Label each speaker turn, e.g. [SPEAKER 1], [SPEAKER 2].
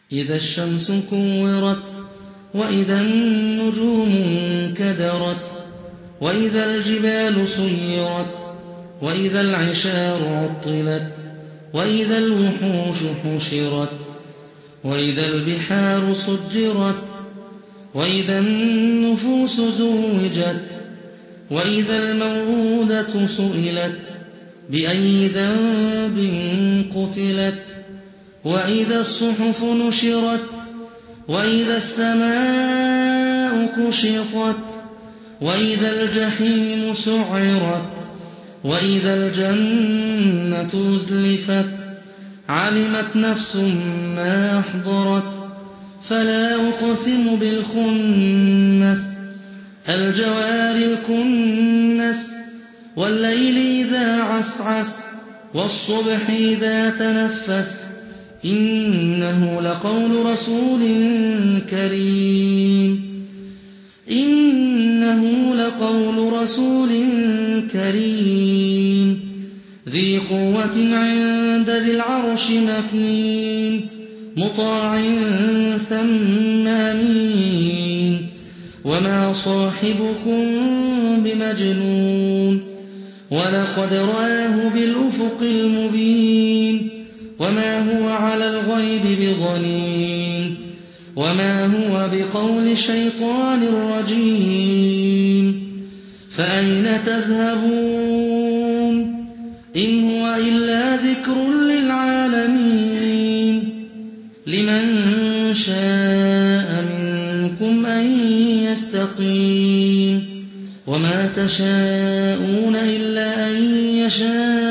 [SPEAKER 1] إذا الشمس كورت وإذا النجوم انكدرت وإذا الجبال سيرت وإذا العشار عطلت وإذا الوحوش حشرت وإذا البحار سجرت وإذا النفوس زوجت وإذا الموءودة سئلت بأي ذنب قتلت وإذا الصحف نشرت وإذا السماء كشطت وإذا الجحيم سعرت وإذا الجنة أزلفت علمت نفس ما أحضرت فلا أقسم بالخنس الجوار الكنس والليل إذا عسعس والصبح إذا تنفس إنه لقول رسول كريم ذي قوة عند ذي العرش مكين مطاع ثم أمين وما صاحبكم بمجنون ولقد رآه بالأفق المبين وما هو على الغيب بضنين وما هو بقول شيطان رجيم فأين تذهبون إن هو إلا ذكر للعالمين لمن شاء منكم أن يستقيم وما تشاءون إلا أن يشاء